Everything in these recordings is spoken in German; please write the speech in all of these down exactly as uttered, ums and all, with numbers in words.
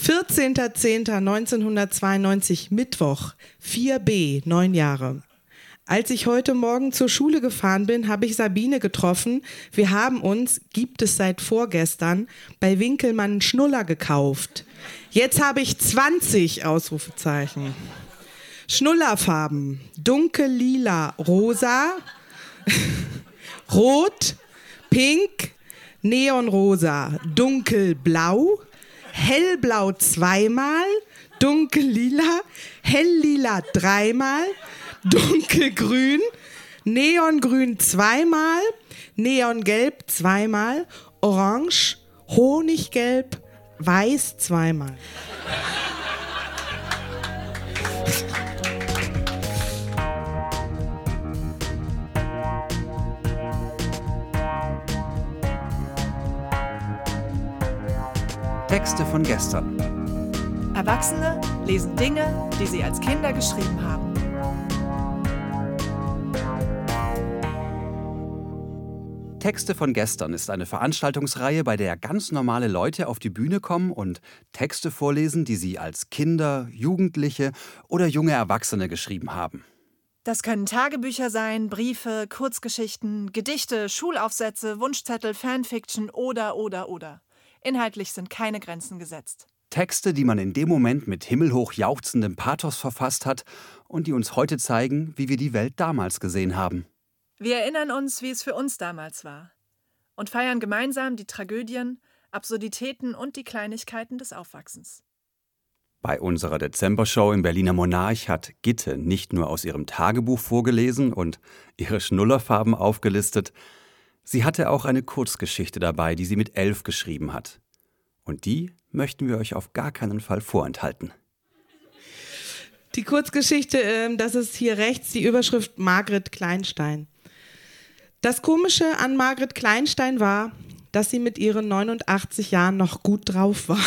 vierzehnter zehnter neunzehnhundertzweiundneunzig, Mittwoch, vier b, neun Jahre. Als ich heute Morgen zur Schule gefahren bin, habe ich Sabine getroffen. Wir haben uns, gibt es seit vorgestern, bei Winkelmann einen Schnuller gekauft. Jetzt habe ich zwanzig Ausrufezeichen. Schnullerfarben: dunkel lila, rosa, rot, pink, neonrosa, dunkelblau, hellblau zweimal, dunkellila, helllila dreimal, dunkelgrün, neongrün zweimal, neongelb zweimal, orange, honiggelb, weiß zweimal. Texte von gestern. Erwachsene lesen Dinge, die sie als Kinder geschrieben haben. Texte von gestern ist eine Veranstaltungsreihe, bei der ganz normale Leute auf die Bühne kommen und Texte vorlesen, die sie als Kinder, Jugendliche oder junge Erwachsene geschrieben haben. Das können Tagebücher sein, Briefe, Kurzgeschichten, Gedichte, Schulaufsätze, Wunschzettel, Fanfiction oder, oder, oder. Inhaltlich sind keine Grenzen gesetzt. Texte, die man in dem Moment mit himmelhoch jauchzendem Pathos verfasst hat und die uns heute zeigen, wie wir die Welt damals gesehen haben. Wir erinnern uns, wie es für uns damals war und feiern gemeinsam die Tragödien, Absurditäten und die Kleinigkeiten des Aufwachsens. Bei unserer Dezembershow im Berliner Monarch hat Gitte nicht nur aus ihrem Tagebuch vorgelesen und ihre Schnullerfarben aufgelistet, sie hatte auch eine Kurzgeschichte dabei, die sie mit elf geschrieben hat. Und die möchten wir euch auf gar keinen Fall vorenthalten. Die Kurzgeschichte, das ist hier rechts die Überschrift Margret Kleinstein. Das Komische an Margret Kleinstein war, dass sie mit ihren neunundachtzig Jahren noch gut drauf war.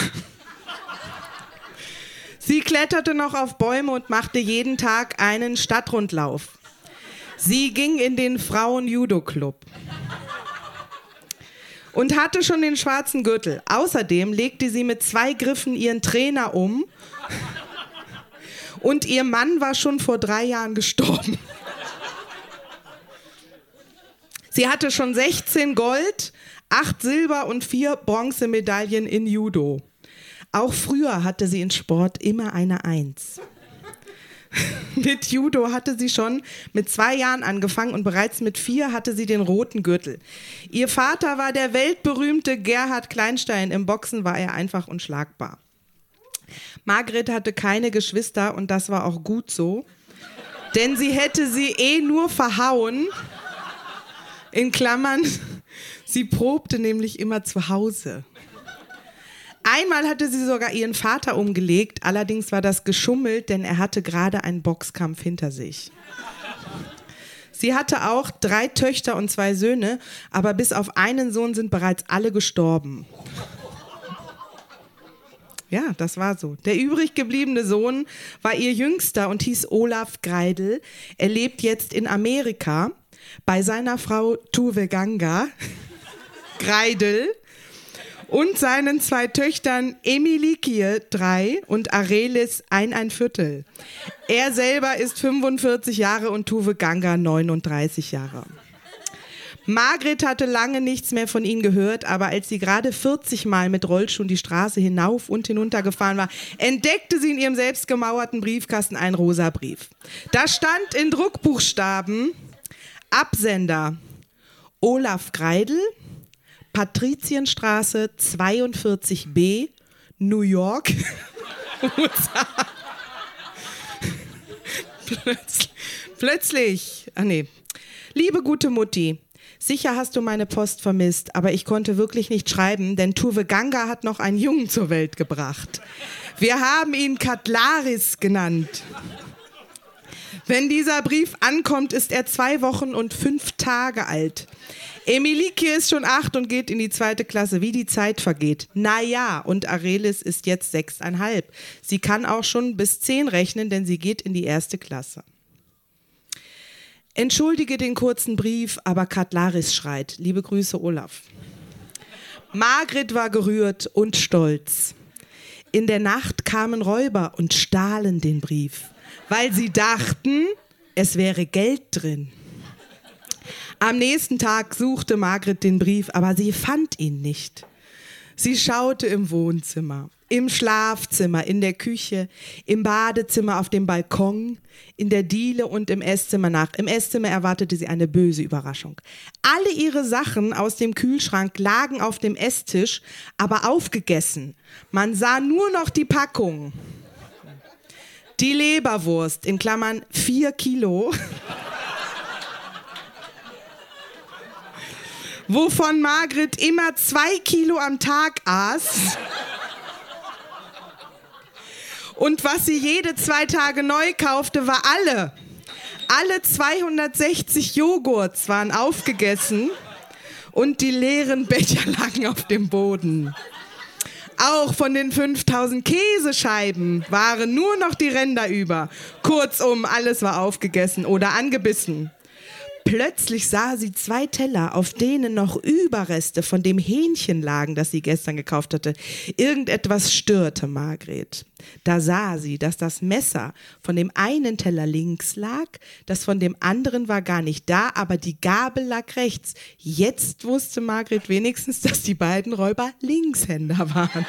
Sie kletterte noch auf Bäume und machte jeden Tag einen Stadtrundlauf. Sie ging in den Frauen-Judo-Club und hatte schon den schwarzen Gürtel. Außerdem legte sie mit zwei Griffen ihren Trainer um und ihr Mann war schon vor drei Jahren gestorben. Sie hatte schon sechzehn Gold, acht Silber- und vier Bronzemedaillen in Judo. Auch früher hatte sie in Sport immer eine Eins. Mit Judo hatte sie schon mit zwei Jahren angefangen und bereits mit vier hatte sie den roten Gürtel. Ihr Vater war der weltberühmte Gerhard Kleinstein. Im Boxen war er einfach unschlagbar. Margret hatte keine Geschwister und das war auch gut so, denn sie hätte sie eh nur verhauen. In Klammern, sie probte nämlich immer zu Hause. Einmal hatte sie sogar ihren Vater umgelegt, allerdings war das geschummelt, denn er hatte gerade einen Boxkampf hinter sich. Sie hatte auch drei Töchter und zwei Söhne, aber bis auf einen Sohn sind bereits alle gestorben. Ja, das war so. Der übrig gebliebene Sohn war ihr jüngster und hieß Olaf Greidel. Er lebt jetzt in Amerika bei seiner Frau Tuve Ganga Greidel und seinen zwei Töchtern Emilikie, drei, und Arelis, ein, ein Viertel. Er selber ist fünfundvierzig Jahre und Tuve Ganga neununddreißig Jahre. Margret hatte lange nichts mehr von ihnen gehört, aber als sie gerade vierzig Mal mit Rollschuhen die Straße hinauf und hinunter gefahren war, entdeckte sie in ihrem selbstgemauerten Briefkasten einen rosa Brief. Da stand in Druckbuchstaben: Absender Olaf Greidel, Patrizienstraße zweiundvierzig b, New York. Plötzlich, plötzlich, ah nee. Liebe gute Mutti, sicher hast du meine Post vermisst, aber ich konnte wirklich nicht schreiben, denn Tuve Ganga hat noch einen Jungen zur Welt gebracht. Wir haben ihn Katlaris genannt. Wenn dieser Brief ankommt, ist er zwei Wochen und fünf Tage alt. Emilikie ist schon acht und geht in die zweite Klasse. Wie die Zeit vergeht. Naja, und Arelis ist jetzt sechseinhalb. Sie kann auch schon bis zehn rechnen, denn sie geht in die erste Klasse. Entschuldige den kurzen Brief, aber Katlaris schreit. Liebe Grüße, Olaf. Margret war gerührt und stolz. In der Nacht kamen Räuber und stahlen den Brief, weil sie dachten, es wäre Geld drin. Am nächsten Tag suchte Margret den Brief, aber sie fand ihn nicht. Sie schaute im Wohnzimmer, im Schlafzimmer, in der Küche, im Badezimmer, auf dem Balkon, in der Diele und im Esszimmer nach. Im Esszimmer erwartete sie eine böse Überraschung. Alle ihre Sachen aus dem Kühlschrank lagen auf dem Esstisch, aber aufgegessen. Man sah nur noch die Packung. Die Leberwurst, in Klammern vier Kilo, wovon Margret immer zwei Kilo am Tag aß. Und was sie jede zwei Tage neu kaufte, war alle. Alle zweihundertsechzig Joghurts waren aufgegessen und die leeren Becher lagen auf dem Boden. Auch von den fünftausend Käsescheiben waren nur noch die Ränder über. Kurzum, alles war aufgegessen oder angebissen. Plötzlich sah sie zwei Teller, auf denen noch Überreste von dem Hähnchen lagen, das sie gestern gekauft hatte. Irgendetwas störte Margret. Da sah sie, dass das Messer von dem einen Teller links lag, das von dem anderen war gar nicht da, aber die Gabel lag rechts. Jetzt wusste Margret wenigstens, dass die beiden Räuber Linkshänder waren.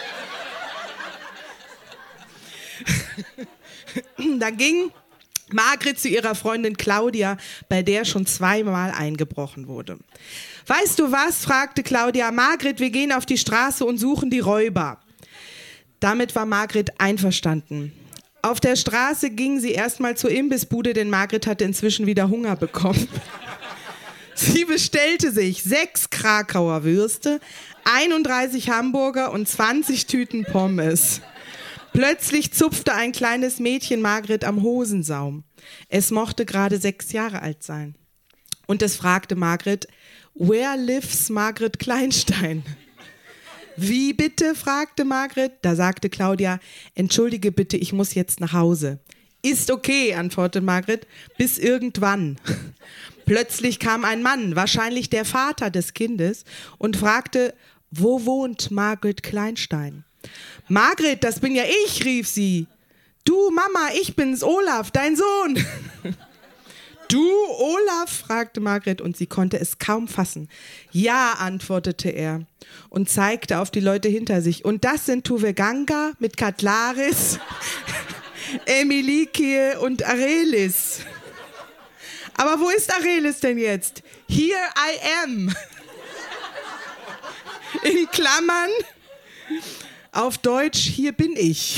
Da ging Margret zu ihrer Freundin Claudia, bei der schon zweimal eingebrochen wurde. Weißt du was, fragte Claudia. Margret, wir gehen auf die Straße und suchen die Räuber. Damit war Margret einverstanden. Auf der Straße ging sie erstmal zur Imbissbude, denn Margret hatte inzwischen wieder Hunger bekommen. Sie bestellte sich sechs Krakauer Würste, einunddreißig Hamburger und zwanzig Tüten Pommes. Plötzlich zupfte ein kleines Mädchen Margret am Hosensaum. Es mochte gerade sechs Jahre alt sein. Und es fragte Margret, where lives Margret Kleinstein? Wie bitte, fragte Margret. Da sagte Claudia, entschuldige bitte, ich muss jetzt nach Hause. Ist okay, antwortete Margret, bis irgendwann. Plötzlich kam ein Mann, wahrscheinlich der Vater des Kindes, und fragte, wo wohnt Margret Kleinstein? Margret, das bin ja ich, rief sie. Du, Mama, ich bin's, Olaf, dein Sohn. Du, Olaf, fragte Margret und sie konnte es kaum fassen. Ja, antwortete er und zeigte auf die Leute hinter sich. Und das sind Tuve Ganga mit Katlaris, Emilikie und Arelis. Aber wo ist Arelis denn jetzt? Here I am. In Klammern. Auf Deutsch, hier bin ich,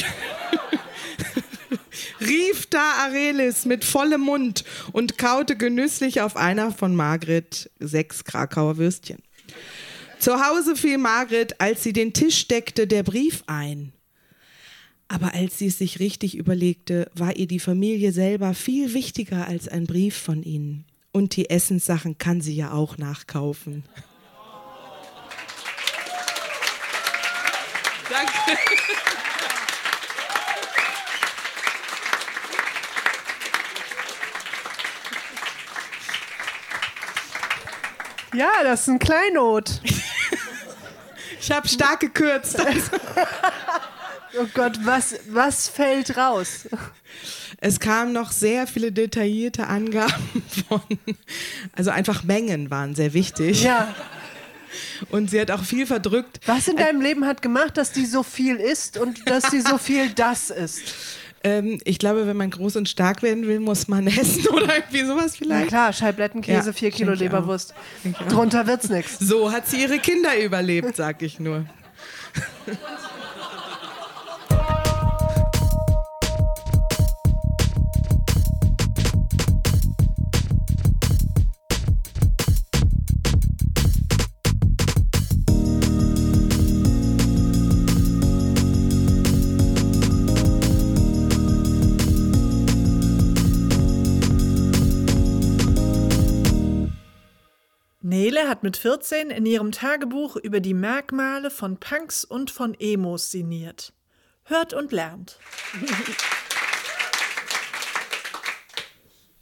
rief da Arelis mit vollem Mund und kaute genüsslich auf einer von Margret sechs Krakauer Würstchen. Zu Hause fiel Margret, als sie den Tisch deckte, der Brief ein. Aber als sie es sich richtig überlegte, war ihr die Familie selber viel wichtiger als ein Brief von ihnen. Und die Essenssachen kann sie ja auch nachkaufen. Danke. Ja, das ist ein Kleinod. Ich habe stark gekürzt. Oh Gott, was, was fällt raus? Es kamen noch sehr viele detaillierte Angaben von, also einfach Mengen waren sehr wichtig. Ja. Und sie hat auch viel verdrückt. Was in deinem Leben hat gemacht, dass die so viel isst und dass sie so viel das isst? Ähm, ich glaube, wenn man groß und stark werden will, muss man essen oder irgendwie sowas vielleicht. Na klar, Scheiblettenkäse, Ja, vier Kilo denk ich Leberwurst. Drunter wird's nichts. So hat sie ihre Kinder überlebt, sag ich nur. Nele hat mit vierzehn in ihrem Tagebuch über die Merkmale von Punks und von Emos sinniert. Hört und lernt.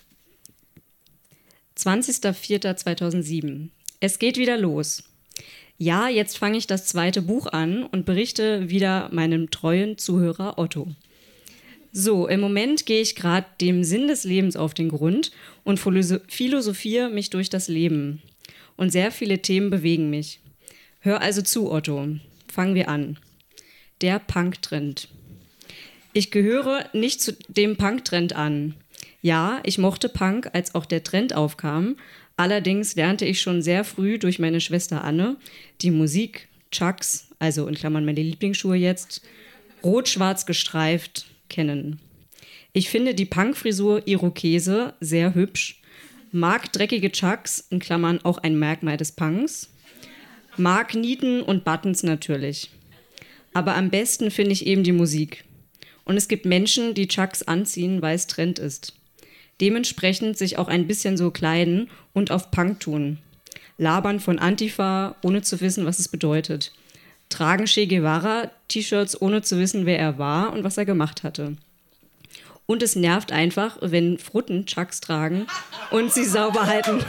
zwanzigster vierter zweitausendsieben. Es geht wieder los. Ja, jetzt fange ich das zweite Buch an und berichte wieder meinem treuen Zuhörer Otto. So, im Moment gehe ich gerade dem Sinn des Lebens auf den Grund und philosophiere mich durch das Leben. Und sehr viele Themen bewegen mich. Hör also zu, Otto. Fangen wir an. Der Punk-Trend. Ich gehöre nicht zu dem Punk-Trend an. Ja, ich mochte Punk, als auch der Trend aufkam. Allerdings lernte ich schon sehr früh durch meine Schwester Anne die Musik, Chucks, also in Klammern meine Lieblingsschuhe jetzt, rot-schwarz gestreift, kennen. Ich finde die Punk-Frisur Irokese sehr hübsch, mag dreckige Chucks, in Klammern auch ein Merkmal des Punks, mag Nieten und Buttons natürlich. Aber am besten finde ich eben die Musik. Und es gibt Menschen, die Chucks anziehen, weil es Trend ist. Dementsprechend sich auch ein bisschen so kleiden und auf Punk tun. Labern von Antifa, ohne zu wissen, was es bedeutet. Tragen Che Guevara-T-Shirts, ohne zu wissen, wer er war und was er gemacht hatte. Und es nervt einfach, wenn Frutten Chucks tragen und sie sauber halten.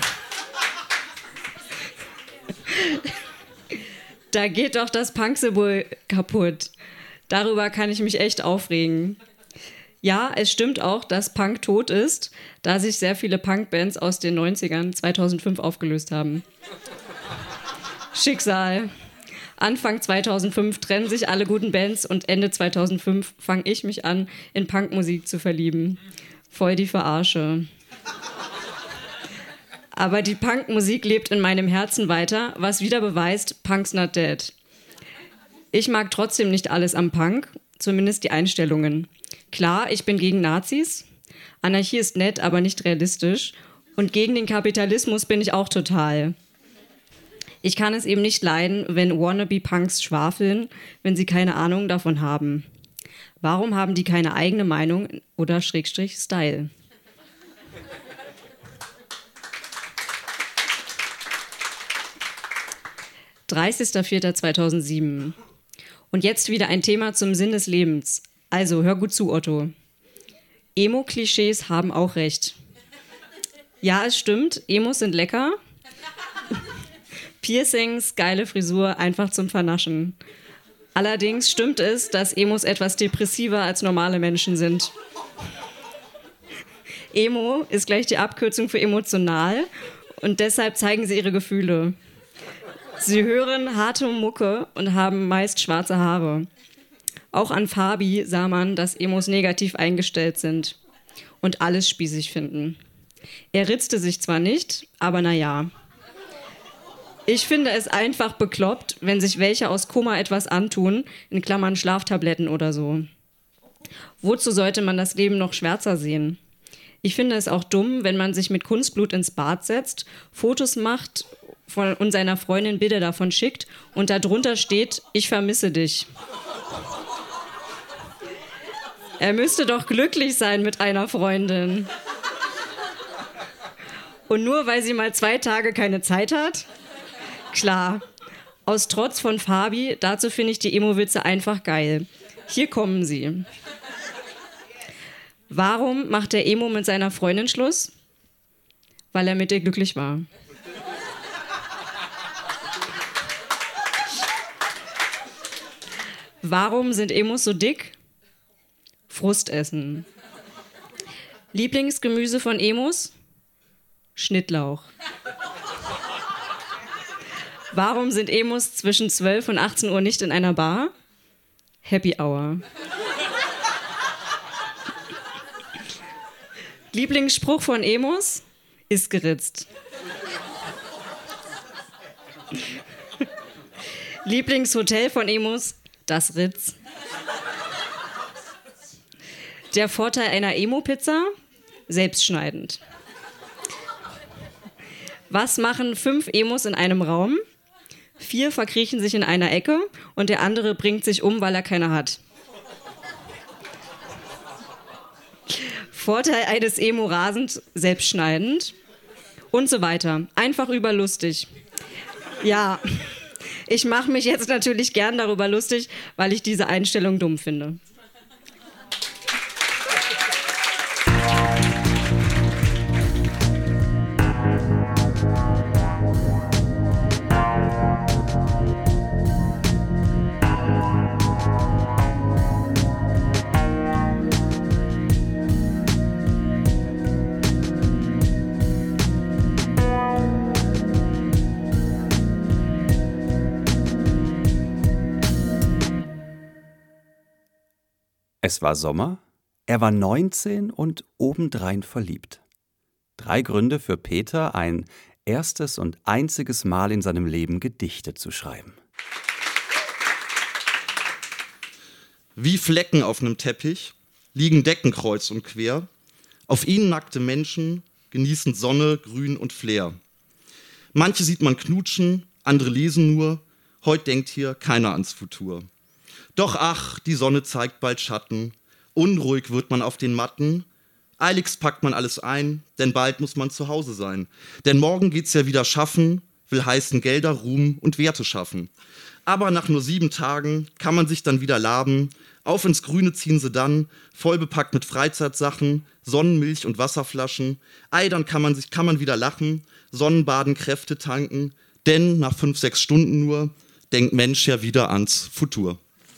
Da geht doch das Punk-Symbol kaputt. Darüber kann ich mich echt aufregen. Ja, es stimmt auch, dass Punk tot ist, da sich sehr viele Punkbands aus den neunzigern zweitausendfünf aufgelöst haben. Schicksal. Anfang zweitausendfünf trennen sich alle guten Bands und Ende zweitausendfünf fange ich mich an, in Punkmusik zu verlieben. Voll die Verarsche. Aber die Punkmusik lebt in meinem Herzen weiter, was wieder beweist, Punk's not dead. Ich mag trotzdem nicht alles am Punk, zumindest die Einstellungen. Klar, ich bin gegen Nazis. Anarchie ist nett, aber nicht realistisch. Und gegen den Kapitalismus bin ich auch total. Ich kann es eben nicht leiden, wenn Wannabe-Punks schwafeln, wenn sie keine Ahnung davon haben. Warum haben die keine eigene Meinung oder Schrägstrich Style? dreißigster vierter zweitausendsieben. Und jetzt wieder ein Thema zum Sinn des Lebens. Also, hör gut zu, Otto. Emo-Klischees haben auch recht. Ja, es stimmt, Emos sind lecker. Piercings, geile Frisur, einfach zum Vernaschen. Allerdings stimmt es, dass Emos etwas depressiver als normale Menschen sind. Emo ist gleich die Abkürzung für emotional und deshalb zeigen sie ihre Gefühle. Sie hören harte Mucke und haben meist schwarze Haare. Auch an Fabi sah man, dass Emos negativ eingestellt sind und alles spießig finden. Er ritzte sich zwar nicht, aber naja. Ich finde es einfach bekloppt, wenn sich welche aus Koma etwas antun, in Klammern Schlaftabletten oder so. Wozu sollte man das Leben noch schwärzer sehen? Ich finde es auch dumm, wenn man sich mit Kunstblut ins Bad setzt, Fotos macht von, und seiner Freundin Bilder davon schickt und darunter steht, ich vermisse dich. Er müsste doch glücklich sein mit einer Freundin. Und nur weil sie mal zwei Tage keine Zeit hat? Klar, aus Trotz von Fabi, dazu finde ich die Emo-Witze einfach geil. Hier kommen sie. Warum macht der Emo mit seiner Freundin Schluss? Weil er mit ihr glücklich war. Warum sind Emos so dick? Frustessen. Lieblingsgemüse von Emos? Schnittlauch. Warum sind Emos zwischen zwölf und achtzehn Uhr nicht in einer Bar? Happy Hour. Lieblingsspruch von Emos? Ist geritzt. Lieblingshotel von Emos? Das Ritz. Der Vorteil einer Emo-Pizza? Selbstschneidend. Was machen fünf Emos in einem Raum? Vier verkriechen sich in einer Ecke und der andere bringt sich um, weil er keine hat. Vorteil eines Emo rasend, selbstschneidend und so weiter. Einfach überlustig. Ja, ich mache mich jetzt natürlich gern darüber lustig, weil ich diese Einstellung dumm finde. Es war Sommer, er war neunzehn und obendrein verliebt. Drei Gründe für Peter, ein erstes und einziges Mal in seinem Leben Gedichte zu schreiben. Wie Flecken auf einem Teppich liegen Decken kreuz und quer. Auf ihnen nackte Menschen genießen Sonne, Grün und Flair. Manche sieht man knutschen, andere lesen nur. Heut denkt hier keiner ans Futur. Doch ach, die Sonne zeigt bald Schatten. Unruhig wird man auf den Matten. Eiligst packt man alles ein, denn bald muss man zu Hause sein. Denn morgen geht's ja wieder schaffen, will heißen Gelder, Ruhm und Werte schaffen. Aber nach nur sieben Tagen kann man sich dann wieder laben. Auf ins Grüne ziehen sie dann, voll bepackt mit Freizeitsachen, Sonnenmilch und Wasserflaschen. Ei, dann kann man sich, kann man wieder lachen, Sonnenbaden, Kräfte tanken. Denn nach fünf, sechs Stunden nur denkt Mensch ja wieder ans Futur.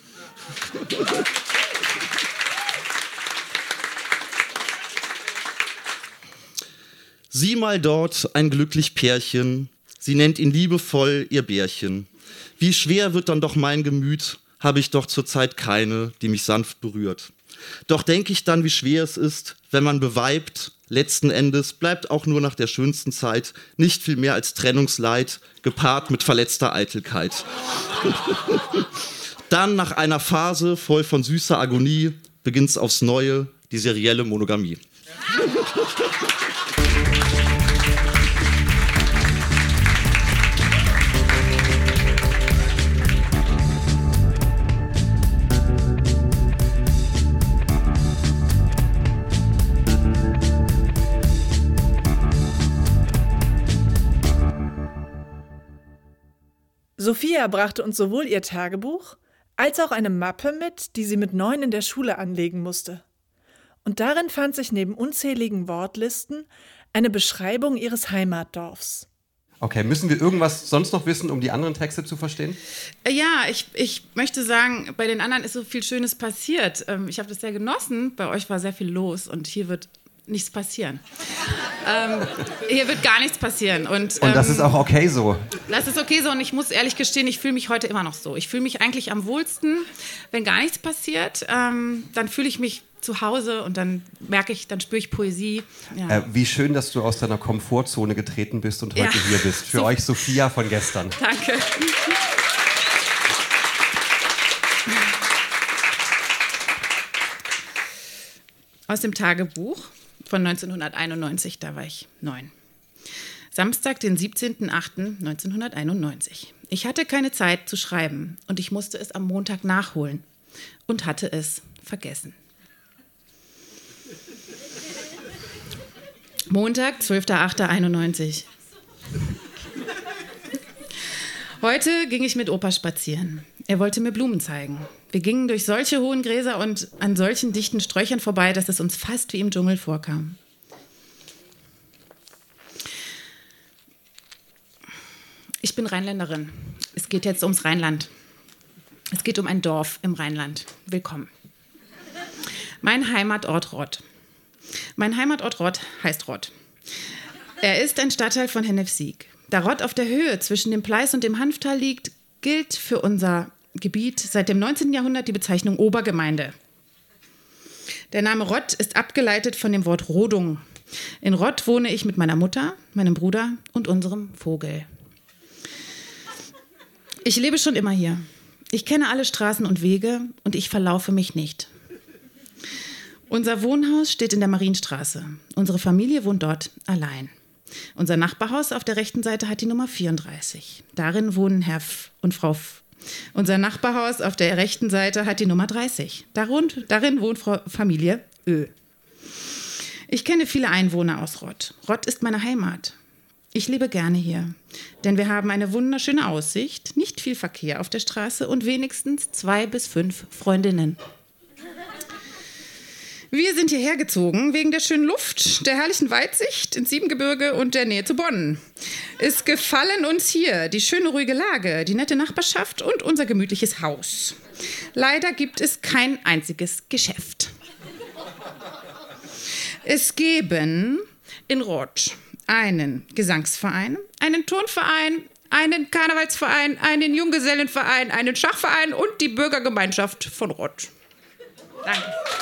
Sieh mal dort ein glücklich Pärchen, sie nennt ihn liebevoll ihr Bärchen. Wie schwer wird dann doch mein Gemüt, habe ich doch zurzeit keine, die mich sanft berührt. Doch denke ich dann, wie schwer es ist, wenn man beweibt, letzten Endes bleibt auch nur nach der schönsten Zeit nicht viel mehr als Trennungsleid, gepaart mit verletzter Eitelkeit. Dann nach einer Phase voll von süßer Agonie beginnt's aufs Neue die serielle Monogamie. Sophia brachte uns sowohl ihr Tagebuch als auch eine Mappe mit, die sie mit neun in der Schule anlegen musste. Und darin fand sich neben unzähligen Wortlisten eine Beschreibung ihres Heimatdorfs. Okay, müssen wir irgendwas sonst noch wissen, um die anderen Texte zu verstehen? Ja, ich, ich möchte sagen, bei den anderen ist so viel Schönes passiert. Ich habe das sehr genossen, bei euch war sehr viel los und hier wird nichts passieren. ähm, hier wird gar nichts passieren. Und, und das ähm, ist auch okay so. Das ist okay so und ich muss ehrlich gestehen, ich fühle mich heute immer noch so. Ich fühle mich eigentlich am wohlsten, wenn gar nichts passiert. Ähm, dann fühle ich mich zu Hause und dann merke ich, dann spüre ich Poesie. Ja. Äh, wie schön, dass du aus deiner Komfortzone getreten bist und heute ja. hier bist. Für so. euch Sophia von gestern. Danke. Aus dem Tagebuch von neunzehnhunderteinundneunzig, da war ich neun. Samstag, den siebzehnten achten neunzehnhunderteinundneunzig. Ich hatte keine Zeit zu schreiben und ich musste es am Montag nachholen und hatte es vergessen. Montag, zwölfter achter einundneunzig. Heute ging ich mit Opa spazieren. Er wollte mir Blumen zeigen. Wir gingen durch solche hohen Gräser und an solchen dichten Sträuchern vorbei, dass es uns fast wie im Dschungel vorkam. Ich bin Rheinländerin. Es geht jetzt ums Rheinland. Es geht um ein Dorf im Rheinland. Willkommen. Mein Heimatort Rott. Mein Heimatort Rott heißt Rott. Er ist ein Stadtteil von Hennef-Sieg. Da Rott auf der Höhe zwischen dem Pleiß und dem Hanftal liegt, gilt für unser Gebiet seit dem neunzehnten Jahrhundert die Bezeichnung Obergemeinde. Der Name Rott ist abgeleitet von dem Wort Rodung. In Rott wohne ich mit meiner Mutter, meinem Bruder und unserem Vogel. Ich lebe schon immer hier. Ich kenne alle Straßen und Wege und ich verlaufe mich nicht. Unser Wohnhaus steht in der Marienstraße. Unsere Familie wohnt dort allein. Unser Nachbarhaus auf der rechten Seite hat die Nummer vierunddreißig. Darin wohnen Herr F. und Frau F. Unser Nachbarhaus auf der rechten Seite hat die Nummer dreißig. Darin wohnt Frau Familie Ö. Ich kenne viele Einwohner aus Rott. Rott ist meine Heimat. Ich lebe gerne hier, denn wir haben eine wunderschöne Aussicht, nicht viel Verkehr auf der Straße und wenigstens zwei bis fünf Freundinnen. Wir sind hierher gezogen wegen der schönen Luft, der herrlichen Weitsicht ins Siebengebirge und der Nähe zu Bonn. Es gefallen uns hier die schöne ruhige Lage, die nette Nachbarschaft und unser gemütliches Haus. Leider gibt es kein einziges Geschäft. Es geben in Rott einen Gesangsverein, einen Turnverein, einen Karnevalsverein, einen Junggesellenverein, einen Schachverein und die Bürgergemeinschaft von Rott. Danke.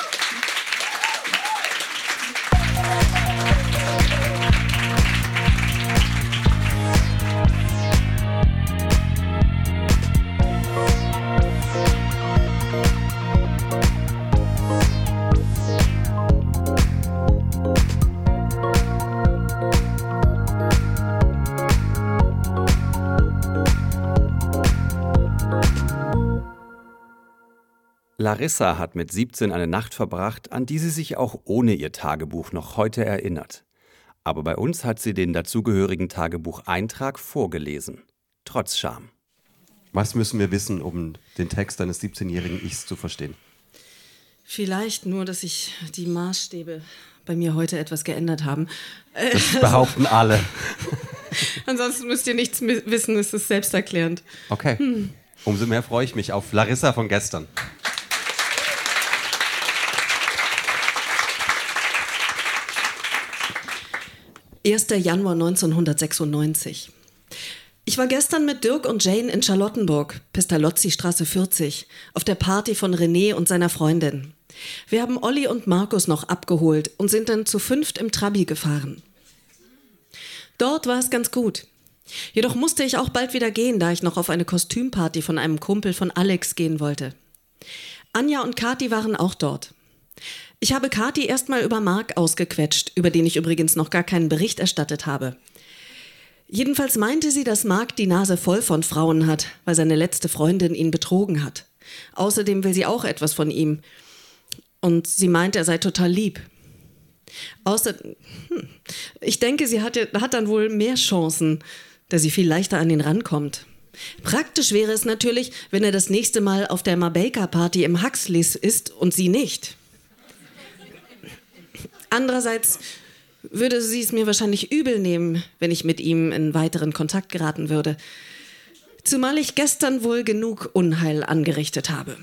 Larissa hat mit siebzehn eine Nacht verbracht, an die sie sich auch ohne ihr Tagebuch noch heute erinnert. Aber bei uns hat sie den dazugehörigen Tagebucheintrag vorgelesen. Trotz Scham. Was müssen wir wissen, um den Text eines siebzehnjährigen Ichs zu verstehen? Vielleicht nur, dass sich die Maßstäbe bei mir heute etwas geändert haben. Das behaupten alle. Ansonsten müsst ihr nichts wissen, es ist selbsterklärend. Okay, hm. Umso mehr freue ich mich auf Larissa von gestern. erster Januar neunzehnhundertsechsundneunzig. Ich war gestern mit Dirk und Jane in Charlottenburg, Pestalozzi-Straße vierzig, auf der Party von René und seiner Freundin. Wir haben Olli und Markus noch abgeholt und sind dann zu fünft im Trabi gefahren. Dort war es ganz gut. Jedoch musste ich auch bald wieder gehen, da ich noch auf eine Kostümparty von einem Kumpel von Alex gehen wollte. Anja und Kathi waren auch dort. Ich habe Kathi erstmal über Marc ausgequetscht, über den ich übrigens noch gar keinen Bericht erstattet habe. Jedenfalls meinte sie, dass Marc die Nase voll von Frauen hat, weil seine letzte Freundin ihn betrogen hat. Außerdem will sie auch etwas von ihm. Und sie meinte, er sei total lieb. Außer, hm, ich denke, sie hat, hat dann wohl mehr Chancen, da sie viel leichter an ihn rankommt. Praktisch wäre es natürlich, wenn er das nächste Mal auf der Mabeka-Party im Huxleys ist und sie nicht. Andererseits würde sie es mir wahrscheinlich übel nehmen, wenn ich mit ihm in weiteren Kontakt geraten würde. Zumal ich gestern wohl genug Unheil angerichtet habe.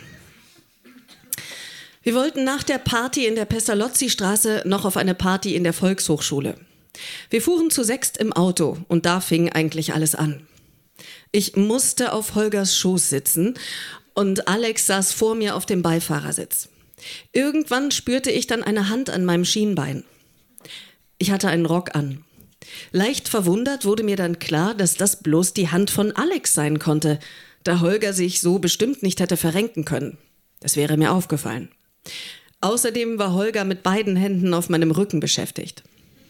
Wir wollten nach der Party in der Pestalozzi-Straße noch auf eine Party in der Volkshochschule. Wir fuhren zu sechst im Auto und da fing eigentlich alles an. Ich musste auf Holgers Schoß sitzen und Alex saß vor mir auf dem Beifahrersitz. Irgendwann spürte ich dann eine Hand an meinem Schienbein. Ich hatte einen Rock an. Leicht verwundert wurde mir dann klar, dass das bloß die Hand von Alex sein konnte, da Holger sich so bestimmt nicht hätte verrenken können. Das wäre mir aufgefallen. Außerdem war Holger mit beiden Händen auf meinem Rücken beschäftigt.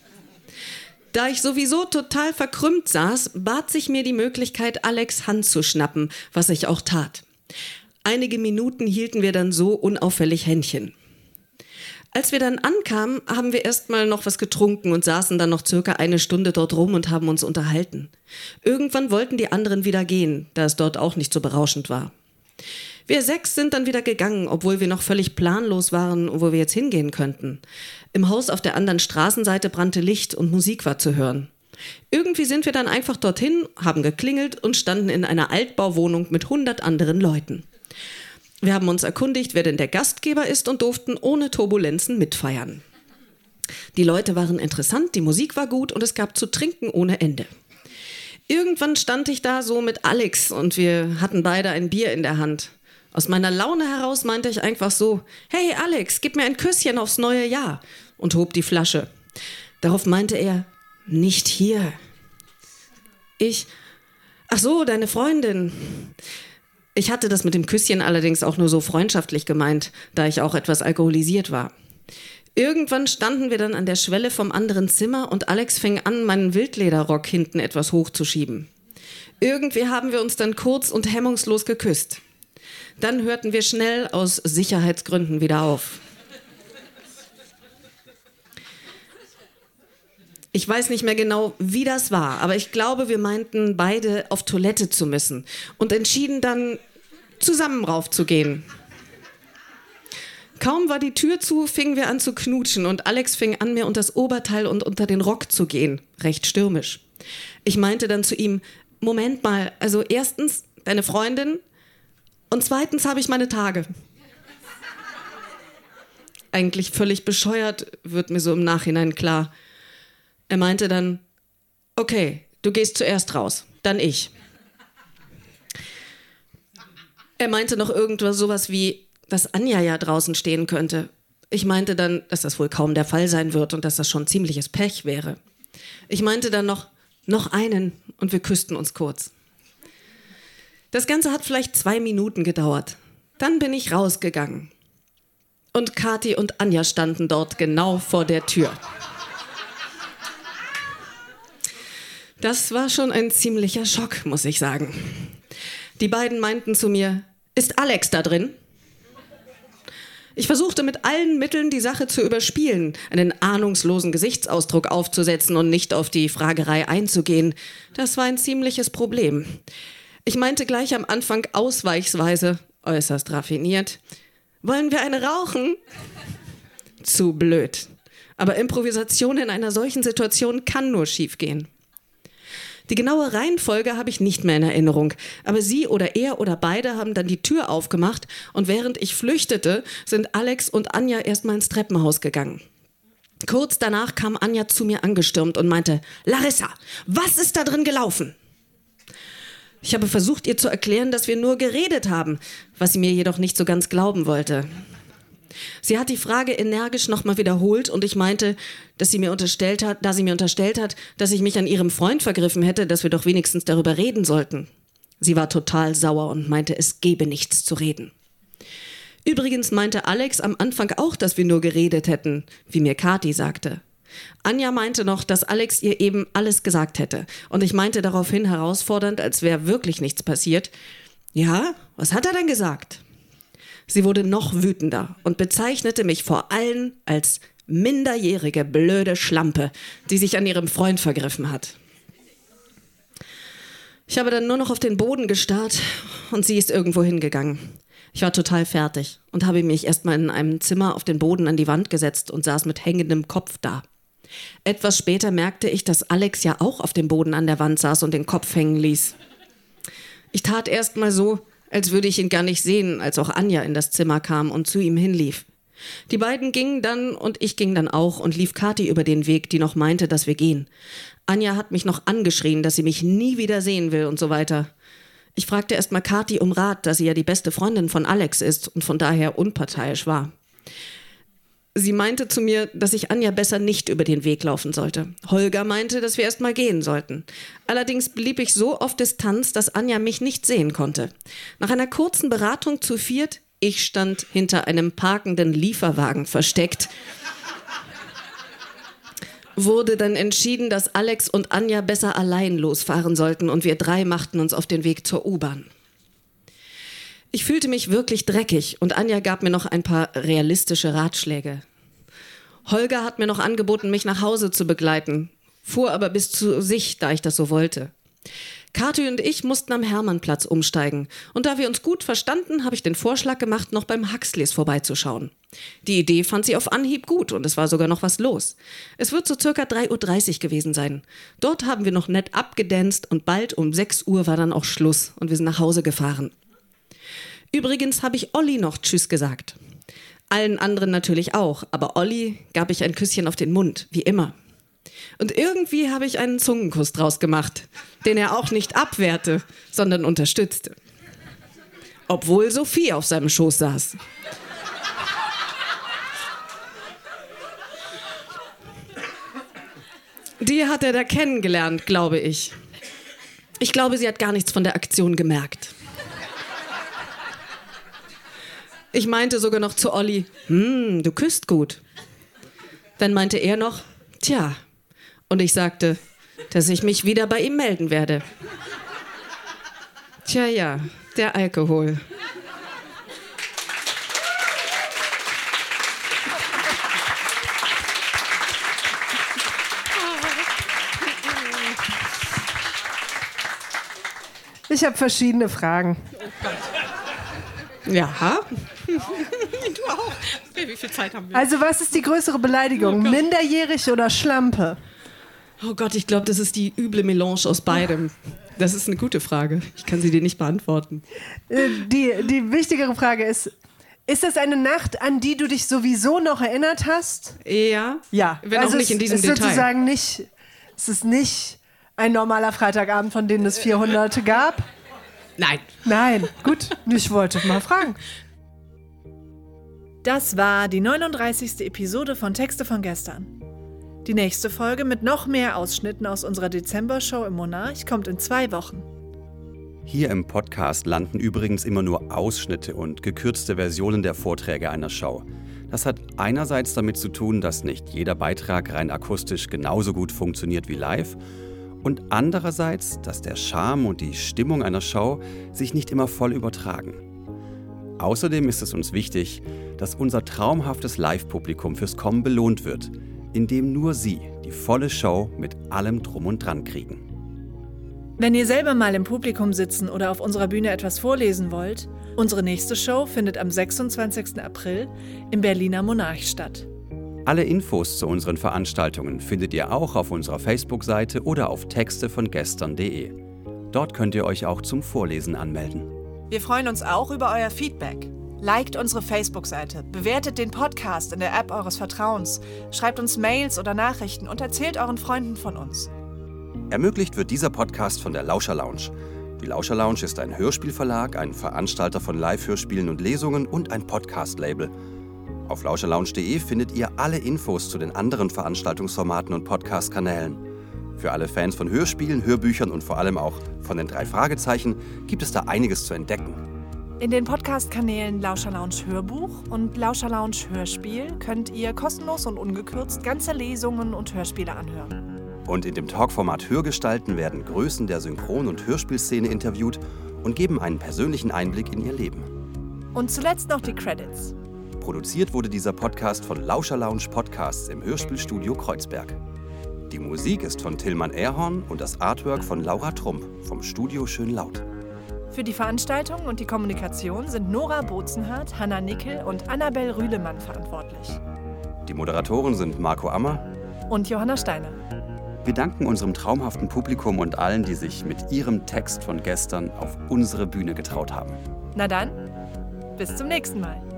Da ich sowieso total verkrümmt saß, bat sich mir die Möglichkeit, Alex' Hand zu schnappen, was ich auch tat. Einige Minuten hielten wir dann so unauffällig Händchen. Als wir dann ankamen, haben wir erstmal noch was getrunken und saßen dann noch circa eine Stunde dort rum und haben uns unterhalten. Irgendwann wollten die anderen wieder gehen, da es dort auch nicht so berauschend war. Wir sechs sind dann wieder gegangen, obwohl wir noch völlig planlos waren, wo wir jetzt hingehen könnten. Im Haus auf der anderen Straßenseite brannte Licht und Musik war zu hören. Irgendwie sind wir dann einfach dorthin, haben geklingelt und standen in einer Altbauwohnung mit hundert anderen Leuten. Wir haben uns erkundigt, wer denn der Gastgeber ist und durften ohne Turbulenzen mitfeiern. Die Leute waren interessant, die Musik war gut und es gab zu trinken ohne Ende. Irgendwann stand ich da so mit Alex und wir hatten beide ein Bier in der Hand. Aus meiner Laune heraus meinte ich einfach so, hey Alex, gib mir ein Küsschen aufs neue Jahr und hob die Flasche. Darauf meinte er, nicht hier. Ich, ach so, deine Freundin. Ich hatte das mit dem Küsschen allerdings auch nur so freundschaftlich gemeint, da ich auch etwas alkoholisiert war. Irgendwann standen wir dann an der Schwelle vom anderen Zimmer und Alex fing an, meinen Wildlederrock hinten etwas hochzuschieben. Irgendwie haben wir uns dann kurz und hemmungslos geküsst. Dann hörten wir schnell aus Sicherheitsgründen wieder auf. Ich weiß nicht mehr genau, wie das war, aber ich glaube, wir meinten beide auf Toilette zu müssen und entschieden dann, zusammen raufzugehen. Kaum war die Tür zu, fingen wir an zu knutschen und Alex fing an, mir unter das Oberteil und unter den Rock zu gehen, recht stürmisch. Ich meinte dann zu ihm, Moment mal, also erstens deine Freundin und zweitens habe ich meine Tage. Eigentlich völlig bescheuert, wird mir so im Nachhinein klar. Er meinte dann, okay, du gehst zuerst raus, dann ich. Er meinte noch irgendwas sowas wie, dass Anja ja draußen stehen könnte. Ich meinte dann, dass das wohl kaum der Fall sein wird und dass das schon ziemliches Pech wäre. Ich meinte dann noch, noch einen und wir küssten uns kurz. Das Ganze hat vielleicht zwei Minuten gedauert. Dann bin ich rausgegangen. Und Kathi und Anja standen dort genau vor der Tür. Das war schon ein ziemlicher Schock, muss ich sagen. Die beiden meinten zu mir, ist Alex da drin? Ich versuchte mit allen Mitteln, die Sache zu überspielen, einen ahnungslosen Gesichtsausdruck aufzusetzen und nicht auf die Fragerei einzugehen. Das war ein ziemliches Problem. Ich meinte gleich am Anfang ausweichsweise, äußerst raffiniert, wollen wir eine rauchen? Zu blöd. Aber Improvisation in einer solchen Situation kann nur schiefgehen. Die genaue Reihenfolge habe ich nicht mehr in Erinnerung, aber sie oder er oder beide haben dann die Tür aufgemacht und während ich flüchtete, sind Alex und Anja erstmal ins Treppenhaus gegangen. Kurz danach kam Anja zu mir angestürmt und meinte, Larissa, was ist da drin gelaufen? Ich habe versucht, ihr zu erklären, dass wir nur geredet haben, was sie mir jedoch nicht so ganz glauben wollte. Sie hat die Frage energisch nochmal wiederholt und ich meinte, dass sie mir unterstellt hat, da sie mir unterstellt hat, dass ich mich an ihrem Freund vergriffen hätte, dass wir doch wenigstens darüber reden sollten. Sie war total sauer und meinte, es gebe nichts zu reden. Übrigens meinte Alex am Anfang auch, dass wir nur geredet hätten, wie mir Kathi sagte. Anja meinte noch, dass Alex ihr eben alles gesagt hätte. Und ich meinte daraufhin herausfordernd, als wäre wirklich nichts passiert. Ja, was hat er denn gesagt? Sie wurde noch wütender und bezeichnete mich vor allen als minderjährige, blöde Schlampe, die sich an ihrem Freund vergriffen hat. Ich habe dann nur noch auf den Boden gestarrt und sie ist irgendwo hingegangen. Ich war total fertig und habe mich erstmal in einem Zimmer auf den Boden an die Wand gesetzt und saß mit hängendem Kopf da. Etwas später merkte ich, dass Alex ja auch auf dem Boden an der Wand saß und den Kopf hängen ließ. Ich tat erst mal so, als würde ich ihn gar nicht sehen, als auch Anja in das Zimmer kam und zu ihm hinlief. Die beiden gingen dann und ich ging dann auch und lief Kathi über den Weg, die noch meinte, dass wir gehen. Anja hat mich noch angeschrien, dass sie mich nie wieder sehen will und so weiter. Ich fragte erst mal Kathi um Rat, da sie ja die beste Freundin von Alex ist und von daher unparteiisch war. Sie meinte zu mir, dass ich Anja besser nicht über den Weg laufen sollte. Holger meinte, dass wir erst mal gehen sollten. Allerdings blieb ich so auf Distanz, dass Anja mich nicht sehen konnte. Nach einer kurzen Beratung zu viert, ich stand hinter einem parkenden Lieferwagen versteckt, wurde dann entschieden, dass Alex und Anja besser allein losfahren sollten und wir drei machten uns auf den Weg zur U-Bahn. Ich fühlte mich wirklich dreckig und Anja gab mir noch ein paar realistische Ratschläge. Holger hat mir noch angeboten, mich nach Hause zu begleiten, fuhr aber bis zu sich, da ich das so wollte. Kathi und ich mussten am Hermannplatz umsteigen und da wir uns gut verstanden, habe ich den Vorschlag gemacht, noch beim Huxleys vorbeizuschauen. Die Idee fand sie auf Anhieb gut und es war sogar noch was los. Es wird so circa drei Uhr dreißig gewesen sein. Dort haben wir noch nett abgedanzt und bald um sechs Uhr war dann auch Schluss und wir sind nach Hause gefahren. Übrigens habe ich Olli noch Tschüss gesagt. Allen anderen natürlich auch, aber Olli gab ich ein Küsschen auf den Mund, wie immer. Und irgendwie habe ich einen Zungenkuss draus gemacht, den er auch nicht abwehrte, sondern unterstützte. Obwohl Sophie auf seinem Schoß saß. Die hat er da kennengelernt, glaube ich. Ich glaube, sie hat gar nichts von der Aktion gemerkt. Ich meinte sogar noch zu Olli, hm, du küsst gut. Dann meinte er noch, tja. Und ich sagte, dass ich mich wieder bei ihm melden werde. Tja, ja, der Alkohol. Ich habe verschiedene Fragen. Ja. Du auch. Wie viel Zeit haben wir? Also was ist die größere Beleidigung? Oh Minderjährig oder Schlampe? Oh Gott, ich glaube, das ist die üble Melange aus beidem. Das ist eine gute Frage. Ich kann sie dir nicht beantworten. Äh, die, die wichtigere Frage ist, ist das eine Nacht, an die du dich sowieso noch erinnert hast? Ja. Ja. Wenn also auch nicht in diesem es ist Detail. Sozusagen nicht, es ist nicht ein normaler Freitagabend, von denen es vierhundert gab? Nein. Nein, gut. Ich wollte mal fragen. Das war die neununddreißigste Episode von Texte von gestern. Die nächste Folge mit noch mehr Ausschnitten aus unserer Dezember-Show im Monarch kommt in zwei Wochen. Hier im Podcast landen übrigens immer nur Ausschnitte und gekürzte Versionen der Vorträge einer Show. Das hat einerseits damit zu tun, dass nicht jeder Beitrag rein akustisch genauso gut funktioniert wie live und andererseits, dass der Charme und die Stimmung einer Show sich nicht immer voll übertragen. Außerdem ist es uns wichtig, dass unser traumhaftes Live-Publikum fürs Kommen belohnt wird, indem nur sie die volle Show mit allem Drum und Dran kriegen. Wenn ihr selber mal im Publikum sitzen oder auf unserer Bühne etwas vorlesen wollt, unsere nächste Show findet am sechsundzwanzigsten April im Berliner Monarch statt. Alle Infos zu unseren Veranstaltungen findet ihr auch auf unserer Facebook-Seite oder auf texte von gestern punkt de. Dort könnt ihr euch auch zum Vorlesen anmelden. Wir freuen uns auch über euer Feedback. Liked unsere Facebook-Seite, bewertet den Podcast in der App eures Vertrauens, schreibt uns Mails oder Nachrichten und erzählt euren Freunden von uns. Ermöglicht wird dieser Podcast von der Lauscher Lounge. Die Lauscher Lounge ist ein Hörspielverlag, ein Veranstalter von Live-Hörspielen und Lesungen und ein Podcast-Label. Auf lauscher lounge punkt de findet ihr alle Infos zu den anderen Veranstaltungsformaten und Podcast-Kanälen. Für alle Fans von Hörspielen, Hörbüchern und vor allem auch von den drei Fragezeichen gibt es da einiges zu entdecken. In den Podcast-Kanälen Lauscher Lounge Hörbuch und Lauscher Lounge Hörspiel könnt ihr kostenlos und ungekürzt ganze Lesungen und Hörspiele anhören. Und in dem Talkformat Hörgestalten werden Größen der Synchron- und Hörspielszene interviewt und geben einen persönlichen Einblick in ihr Leben. Und zuletzt noch die Credits. Produziert wurde dieser Podcast von Lauscher Lounge Podcasts im Hörspielstudio Kreuzberg. Die Musik ist von Tillmann Erhorn und das Artwork von Laura Trump vom Studio Schönlaut. Für die Veranstaltung und die Kommunikation sind Nora Bozenhardt, Hanna Nickel und Annabel Rühlemann verantwortlich. Die Moderatoren sind Marco Ammer und Johanna Steiner. Wir danken unserem traumhaften Publikum und allen, die sich mit ihrem Text von gestern auf unsere Bühne getraut haben. Na dann, bis zum nächsten Mal.